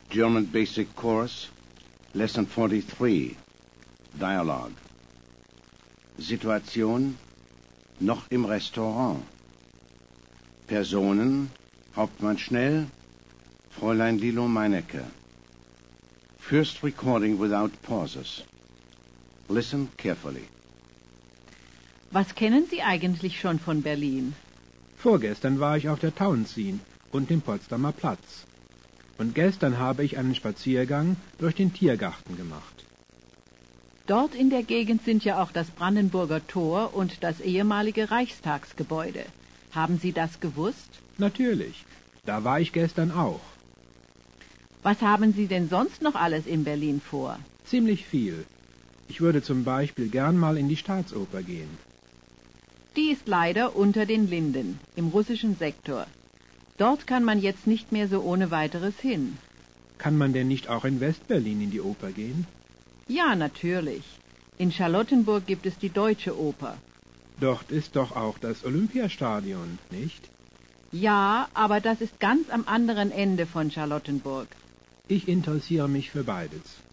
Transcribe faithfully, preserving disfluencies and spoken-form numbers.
German Basic Course, Lesson forty-three, Dialogue. Situation, noch im Restaurant. Personen, Hauptmann Schnell, Fräulein Lilo Meinecke. First recording without pauses. Listen carefully. Was kennen Sie eigentlich schon von Berlin? Vorgestern war ich auf der Tauentzien und dem Potsdamer Platz. Und gestern habe ich einen Spaziergang durch den Tiergarten gemacht. Dort in der Gegend sind ja auch das Brandenburger Tor und das ehemalige Reichstagsgebäude. Haben Sie das gewusst? Natürlich, da war ich gestern auch. Was haben Sie denn sonst noch alles in Berlin vor? Ziemlich viel. Ich würde zum Beispiel gern mal in die Staatsoper gehen. Die ist leider unter den Linden, im russischen Sektor. Dort kann man jetzt nicht mehr so ohne weiteres hin. Kann man denn nicht auch in Westberlin in die Oper gehen? Ja, natürlich. In Charlottenburg gibt es die Deutsche Oper. Dort ist doch auch das Olympiastadion, nicht? Ja, aber das ist ganz am anderen Ende von Charlottenburg. Ich interessiere mich für beides.